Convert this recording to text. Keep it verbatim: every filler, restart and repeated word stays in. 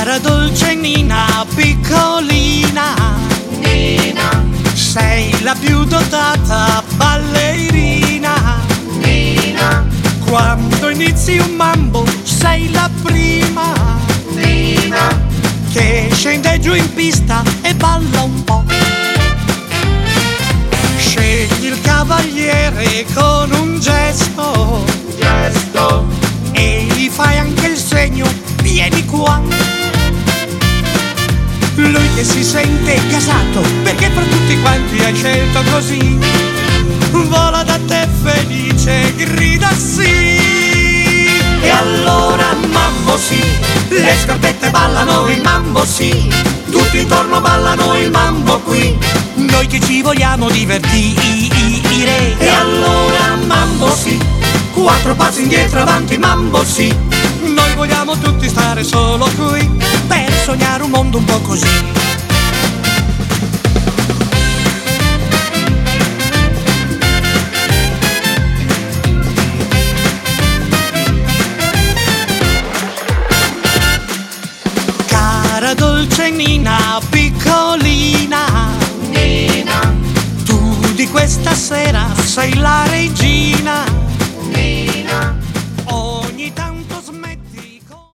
Cara dolce Nina, piccolina, Nina, sei la più dotata ballerina. Nina, Quando inizi un mambo sei la prima Nina, che scende giù in pista e balla un po'. Scegli il cavaliere con un gesto gesto, e gli fai anche il segno, vieni qua. Lui che si sente gasato perché fra tutti quanti hai scelto così, vola da te felice, grida sì. e allora mambo sì, Le scarpette ballano il mambo sì, tutti intorno ballano il mambo qui, noi che ci vogliamo divertire. e allora mambo sì, Quattro passi indietro avanti mambo sì, noi vogliamo tutti stare solo qui per sognare un mondo un po' così. Cara dolce Nina, piccolina, Nina, tu di questa sera sei la regina. Nina.